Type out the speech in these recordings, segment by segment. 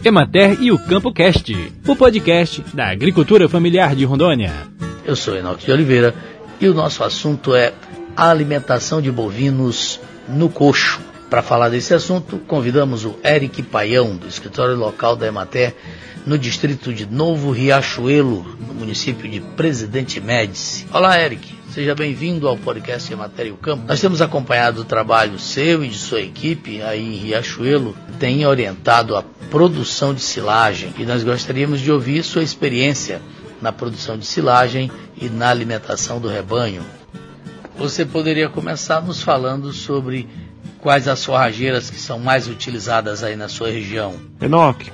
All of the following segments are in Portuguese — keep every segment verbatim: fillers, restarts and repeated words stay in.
Emater e o CampoCast, o podcast da agricultura familiar de Rondônia. Eu sou Enoque de Oliveira e o nosso assunto é a alimentação de bovinos no coxo. Para falar desse assunto, convidamos o Eric Paião, do escritório local da Emater, no distrito de Novo Riachuelo, no município de Presidente Médici. Olá, Eric, seja bem-vindo ao podcast Emater e o Campo. Nós temos acompanhado o trabalho seu e de sua equipe aí em Riachuelo, tem orientado a produção de silagem e nós gostaríamos de ouvir sua experiência na produção de silagem e na alimentação do rebanho. Você poderia começar nos falando sobre quais as forrageiras que são mais utilizadas aí na sua região? Enoque,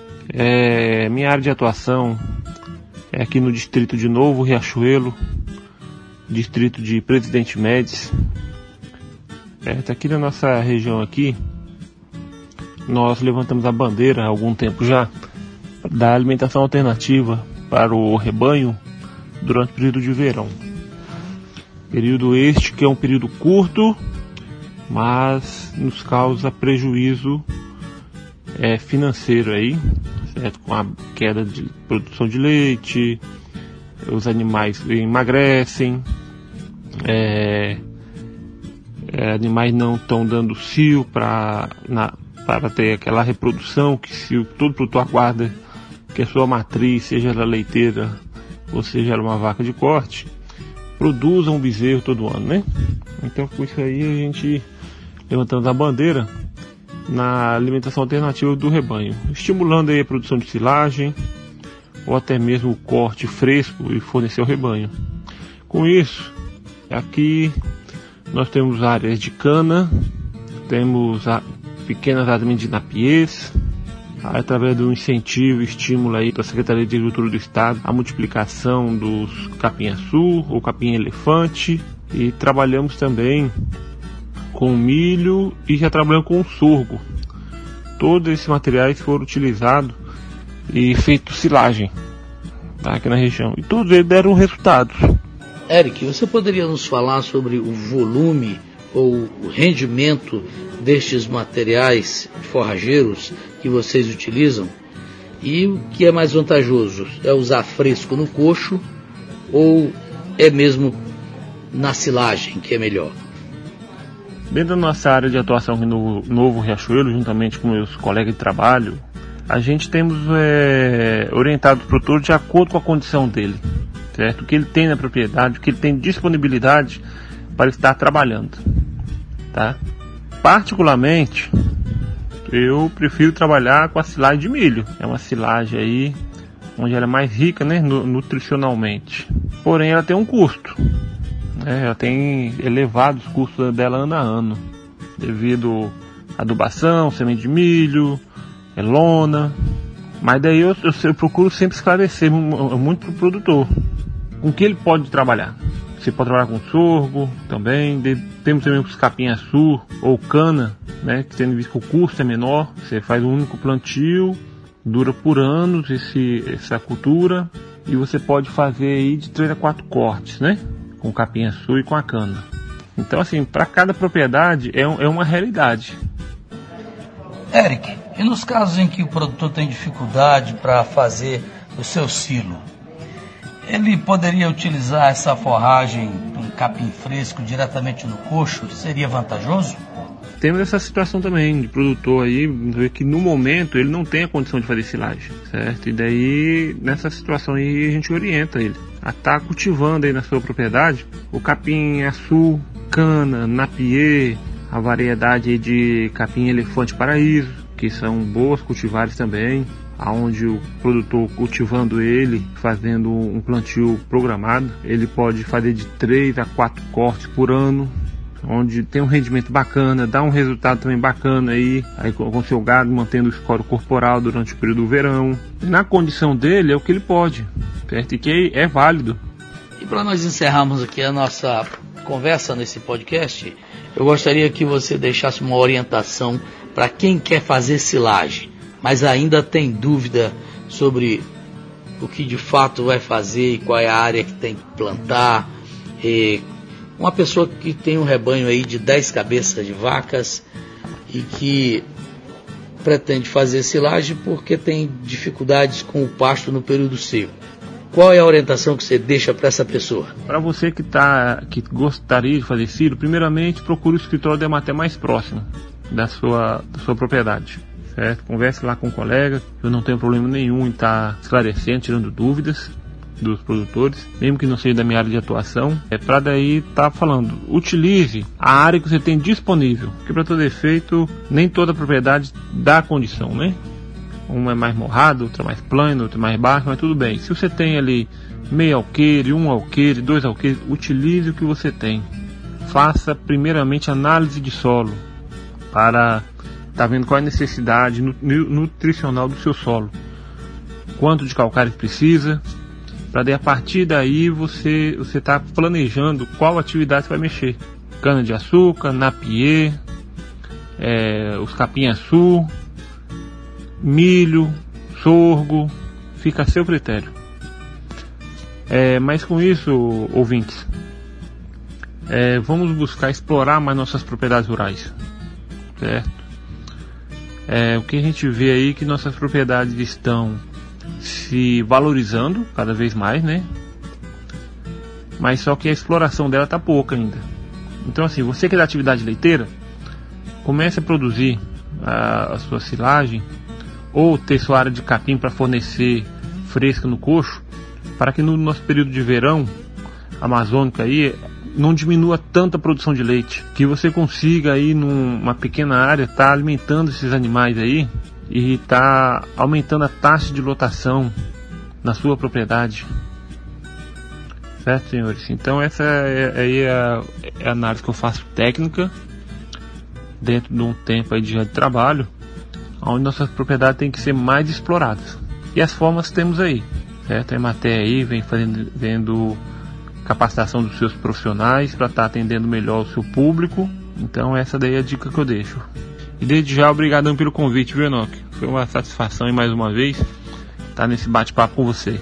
é, minha área de atuação é aqui no distrito de Novo Riachuelo, distrito de Presidente Médici. É, tá aqui na nossa região aqui, nós levantamos a bandeira há algum tempo já da alimentação alternativa para o rebanho durante o período de verão. Período este que é um período curto, mas nos causa prejuízo é, financeiro aí, certo? Com a queda de produção de leite, os animais emagrecem, é, é, animais não estão dando cio para para ter aquela reprodução que se todo produtor aguarda que a sua matriz, seja ela leiteira ou seja ela uma vaca de corte, produza um bezerro todo ano, né? Então com isso aí a gente levantamos a bandeira na alimentação alternativa do rebanho, estimulando aí a produção de silagem ou até mesmo o corte fresco e fornecer ao rebanho. Com isso, aqui nós temos áreas de cana, temos a, pequenas áreas de napiês, através do incentivo e estímulo aí da Secretaria de Agricultura do Estado, a multiplicação dos capim-açu ou capim-elefante, e trabalhamos também com milho e já trabalhamos com sorgo. Todos esses materiais foram utilizados e feito silagem, tá, aqui na região, e todos eles deram resultados. Eric, você poderia nos falar sobre o volume ou o rendimento destes materiais forrageiros que vocês utilizam? E o que é mais vantajoso? É usar fresco no coxo ou é mesmo na silagem que é melhor? Dentro da nossa área de atuação aqui no Novo Riachuelo, juntamente com meus colegas de trabalho, a gente temos é, orientado o produtor de acordo com a condição dele, certo? O que ele tem na propriedade, o que ele tem de disponibilidade para estar trabalhando, tá? Particularmente, eu prefiro trabalhar com a silagem de milho. É uma silagem aí onde ela é mais rica, né, nutricionalmente. Porém, ela tem um custo. É, ela tem elevados custos dela ano a ano, devido à adubação, semente de milho, é lona. Mas daí eu, eu, eu procuro sempre esclarecer muito para o produtor com que ele pode trabalhar. Você pode trabalhar com sorgo também, de, temos também os capim-açu ou cana, né, que tendo visto que o custo é menor, você faz um único plantio, dura por anos esse, essa cultura, e você pode fazer aí de três a quatro cortes, né, com o capim-açu e com a cana. Então, assim, para cada propriedade é, um, é uma realidade. Eric, e nos casos em que o produtor tem dificuldade para fazer o seu silo, ele poderia utilizar essa forragem em capim fresco diretamente no coxo? Seria vantajoso? Temos essa situação também de produtor aí que no momento ele não tem a condição de fazer silagem, certo? E daí nessa situação aí a gente orienta ele a estar tá cultivando aí na sua propriedade o capim-açu, cana, napiê, a variedade aí de capim-elefante paraíso, que são boas cultivares também, aonde o produtor cultivando ele, fazendo um plantio programado, ele pode fazer de três a quatro cortes por ano, onde tem um rendimento bacana, dá um resultado também bacana aí, aí com o seu gado, mantendo o escoro corporal durante o período do verão. Na condição dele é o que ele pode, certo? E que é válido. E para nós encerrarmos aqui a nossa conversa nesse podcast, eu gostaria que você deixasse uma orientação para quem quer fazer silagem, mas ainda tem dúvida sobre o que de fato vai fazer e qual é a área que tem que plantar. E uma pessoa que tem um rebanho aí de dez cabeças de vacas e que pretende fazer silagem porque tem dificuldades com o pasto no período seco. Qual é a orientação que você deixa para essa pessoa? Para você que, tá, que gostaria de fazer silo, primeiramente procure o escritório da Emater mais próximo da sua, da sua propriedade. Certo? Converse lá com o colega, eu não tenho problema nenhum em estar tá esclarecendo, tirando dúvidas dos produtores, mesmo que não seja da minha área de atuação, é para daí estar tá falando, utilize a área que você tem disponível, porque para todo efeito, nem toda propriedade dá condição, né? Uma é mais morrada, outra mais plana, outra mais baixa, mas tudo bem. Se você tem ali meio alqueire, um alqueire, dois alqueires, utilize o que você tem. Faça primeiramente análise de solo, para estar tá vendo qual é a necessidade nutricional do seu solo, quanto de calcário precisa, para daí a partir daí você você está planejando qual atividade você vai mexer. Cana de açúcar, napier, é, os capim-açu, milho, sorgo, fica a seu critério. É, mas com isso, ouvintes, é, vamos buscar explorar mais nossas propriedades rurais, certo? É, o que a gente vê aí é que nossas propriedades estão se valorizando cada vez mais, né? Mas só que a exploração dela está pouca ainda. Então assim, você que é da atividade leiteira, comece a produzir a, a sua silagem ou ter sua área de capim para fornecer fresca no coxo, para que no nosso período de verão amazônico aí não diminua tanta produção de leite, que você consiga aí numa pequena área estar tá alimentando esses animais aí e está aumentando a taxa de lotação na sua propriedade, certo, senhores? Então essa é, é, a, é a análise que eu faço técnica dentro de um tempo aí de trabalho, onde nossas propriedades têm que ser mais exploradas. E as formas temos aí, certo? A Emater aí vem fazendo, vendo capacitação dos seus profissionais para estar tá atendendo melhor o seu público. Então essa daí é a dica que eu deixo. E desde já, obrigadão pelo convite, viu, Enoque? Foi uma satisfação e mais uma vez estar nesse bate-papo com você.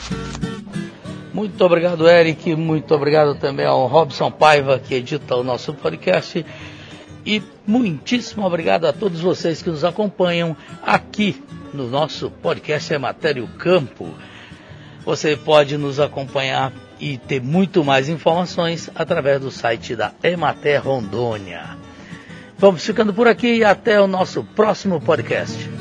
Muito obrigado, Eric. Muito obrigado também ao Robson Paiva, que edita o nosso podcast. E muitíssimo obrigado a todos vocês que nos acompanham aqui no nosso podcast Emater e o Campo. Você pode nos acompanhar e ter muito mais informações através do site da Emater Rondônia. Vamos ficando por aqui e até o nosso próximo podcast.